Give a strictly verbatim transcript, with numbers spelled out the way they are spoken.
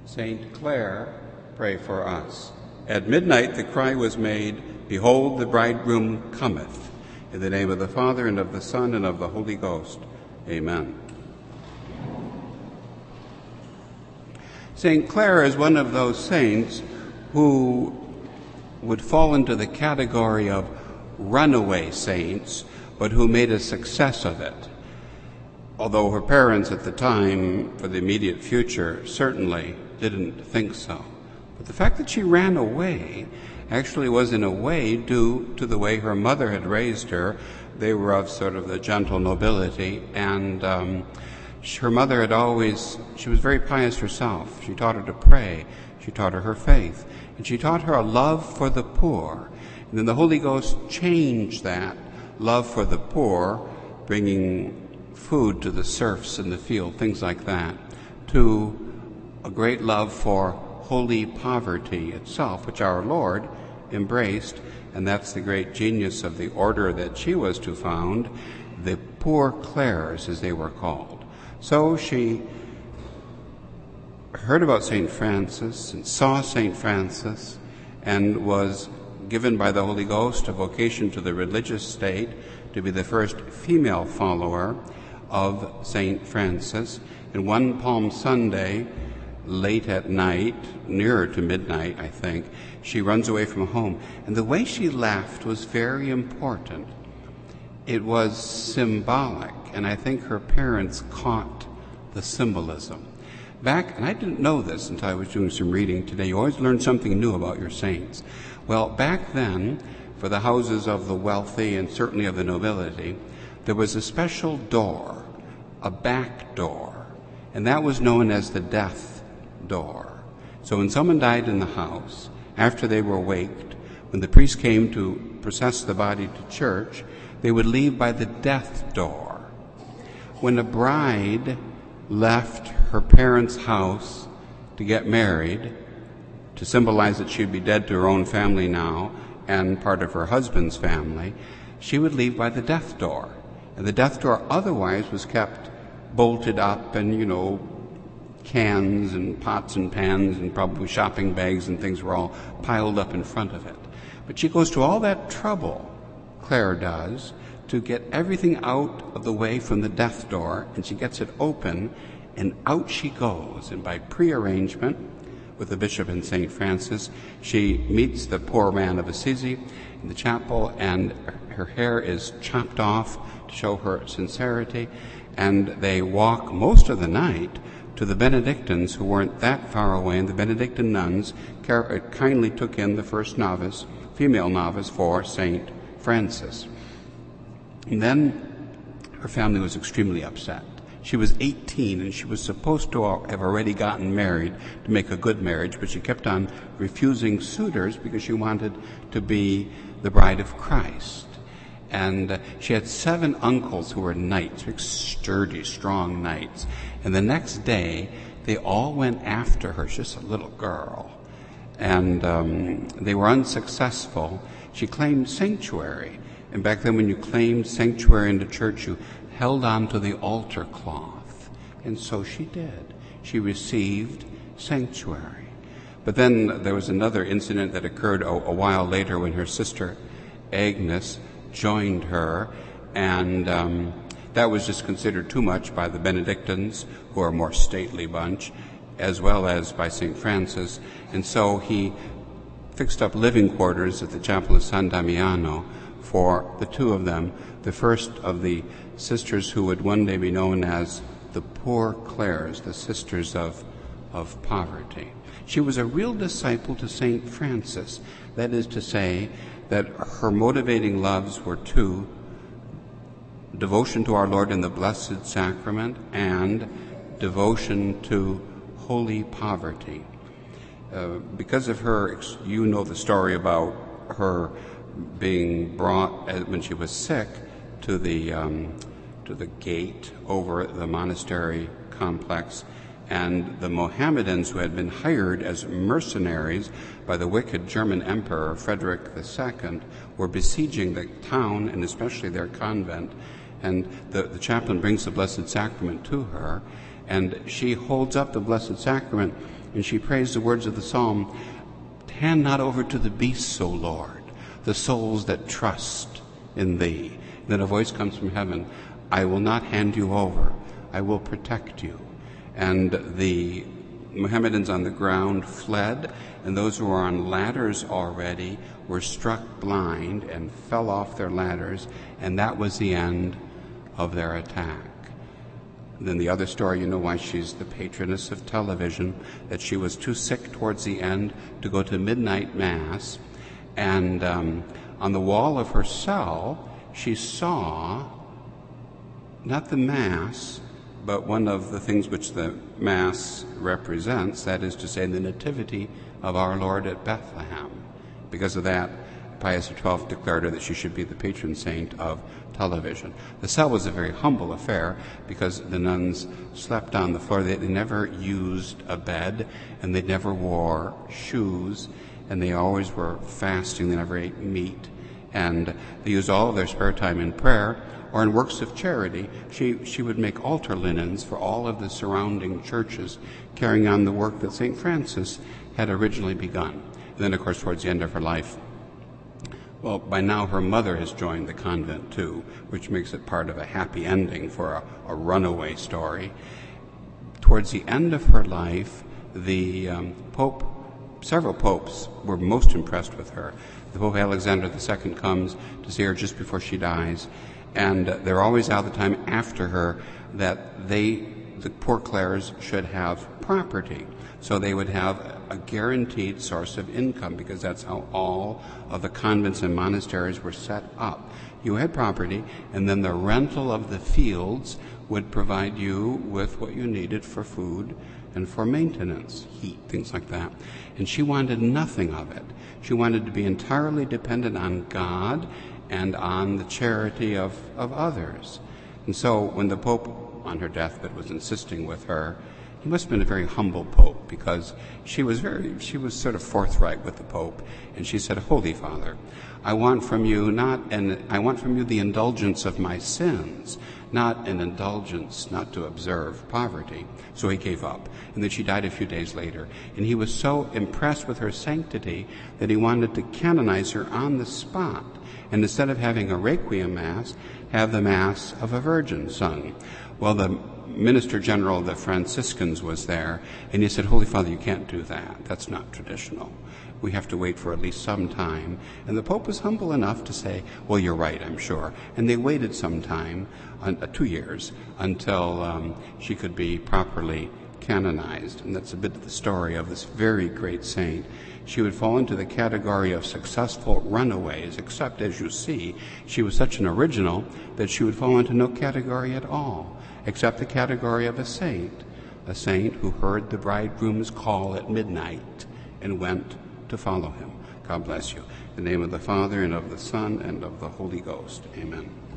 Saint Clare, pray for us. At midnight the cry was made, Behold, the bridegroom cometh. In the name of the Father, and of the Son, and of the Holy Ghost. Amen. Saint Clare is one of those saints who would fall into the category of runaway saints, but who made a success of it. Although her parents at the time, for the immediate future, certainly didn't think so. But the fact that she ran away actually was in a way due to the way her mother had raised her. They were of sort of the gentle nobility, and um, her mother had always, she was very pious herself. She taught her to pray. She taught her her faith. And she taught her a love for the poor. And then the Holy Ghost changed that love for the poor, bringing food to the serfs in the field, things like that, to a great love for holy poverty itself, which our Lord embraced. And that's the great genius of the order that she was to found, the Poor Clares, as they were called. So she heard about Saint Francis and saw Saint Francis and was given by the Holy Ghost a vocation to the religious state to be the first female follower of Saint Francis. And one Palm Sunday, late at night, nearer to midnight, I think, she runs away from home. And the way she left was very important. It was symbolic, and I think her parents caught the symbolism. Back, and I didn't know this until I was doing some reading today. You always learn something new about your saints. Well, back then, for the houses of the wealthy and certainly of the nobility, there was a special door, a back door, and that was known as the death door. So when someone died in the house, after they were waked, when the priest came to process the body to church, they would leave by the death door. When a bride left her parents' house to get married, to symbolize that she'd be dead to her own family now and part of her husband's family, she would leave by the death door. And the death door otherwise was kept bolted up, and, you know, cans and pots and pans and probably shopping bags and things were all piled up in front of it. But she goes to all that trouble, Clare does, to get everything out of the way from the death door, and she gets it open, and out she goes. And by prearrangement with the bishop and Saint Francis, she meets the poor man of Assisi in the chapel, and her hair is chopped off to show her sincerity, and they walk most of the night to the Benedictines, who weren't that far away, and the Benedictine nuns kindly took in the first novice, female novice, for Saint Francis. And then her family was extremely upset. She was eighteen, and she was supposed to have already gotten married to make a good marriage, but she kept on refusing suitors because she wanted to be the bride of Christ. And uh, she had seven uncles who were knights, big, sturdy, strong knights. And the next day, they all went after her, just a little girl. And um, they were unsuccessful. She claimed sanctuary. And back then, when you claimed sanctuary in the church, you held on to the altar cloth. And so she did. She received sanctuary. But then there was another incident that occurred a, a while later when her sister Agnes joined her, and um, that was just considered too much by the Benedictines, who are a more stately bunch, as well as by Saint Francis. And so he fixed up living quarters at the chapel of San Damiano for the two of them, the first of the sisters who would one day be known as the Poor Clares, the sisters of, of poverty. She was a real disciple to Saint Francis. That is to say, that her motivating loves were two: devotion to our Lord in the Blessed Sacrament and devotion to holy poverty. Uh, because of her, you know the story about her being brought uh, when she was sick to the um, to the gate over the monastery complex, and the Mohammedans, who had been hired as mercenaries by the wicked German Emperor Frederick the Second, were besieging the town and especially their convent. And the, the chaplain brings the Blessed Sacrament to her, and she holds up the Blessed Sacrament and she prays the words of the psalm, "Hand not over to the beasts, O Lord, the souls that trust in thee." Then a voice comes from heaven, "I will not hand you over. I will protect you." And the Mohammedans on the ground fled, and those who were on ladders already were struck blind and fell off their ladders, and that was the end of their attack. Then the other story, you know why she's the patroness of television, that she was too sick towards the end to go to midnight mass, and um, on the wall of her cell she saw not the mass, but one of the things which the Mass represents, that is to say, the nativity of our Lord at Bethlehem. Because of that, Pius the twelfth declared her that she should be the patron saint of television. The cell was a very humble affair because the nuns slept on the floor. They, they never used a bed, and they never wore shoes, and they always were fasting. They never ate meat, and they used all of their spare time in prayer or in works of charity. She, she would make altar linens for all of the surrounding churches, carrying on the work that Saint Francis had originally begun. And then, of course, towards the end of her life, well, by now her mother has joined the convent too, which makes it part of a happy ending for a, a runaway story. Towards the end of her life, the um, Pope, several popes were most impressed with her. The Pope Alexander the Second comes to see her just before she dies, and they're always out the time after her that they, the poor Clares, should have property. So they would have a guaranteed source of income, because that's how all of the convents and monasteries were set up. You had property, and then the rental of the fields would provide you with what you needed for food and for maintenance, heat, things like that. And she wanted nothing of it. She wanted to be entirely dependent on God and on the charity of, of others. And so when the Pope on her deathbed was insisting with her, he must have been a very humble Pope, because she was very, she was sort of forthright with the Pope, and she said, "Holy Father, I want from you not, and I want from you the indulgence of my sins, not an indulgence not to observe poverty." So he gave up, and then she died a few days later, and he was so impressed with her sanctity that he wanted to canonize her on the spot, and instead of having a Requiem Mass, have the Mass of a Virgin sung. Well, the Minister General of the Franciscans was there, and he said, "Holy Father, you can't do that. That's not traditional. We have to wait for at least some time." And the Pope was humble enough to say, "Well, you're right, I'm sure." And they waited some time, uh, two years, until um, she could be properly canonized. And that's a bit of the story of this very great saint. She would fall into the category of successful runaways, except, as you see, she was such an original that she would fall into no category at all, except the category of a saint, a saint who heard the bridegroom's call at midnight and went to follow him. God bless you. In the name of the Father, and of the Son, and of the Holy Ghost. Amen.